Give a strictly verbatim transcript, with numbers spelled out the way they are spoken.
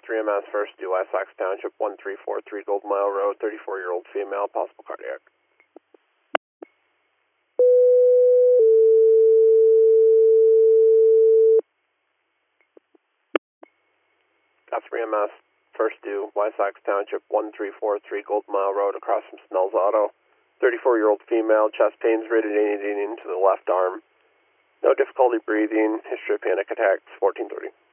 three M S first due Essex Township, one three four three Gold Mile Road, thirty-four-year-old female, possible cardiac. Got three M S first due Essex Township, one three four three Gold Mile Road, across from Snell's Auto, thirty-four-year-old female, chest pains radiating into the left arm. No difficulty breathing, history of panic attacks, fourteen thirty.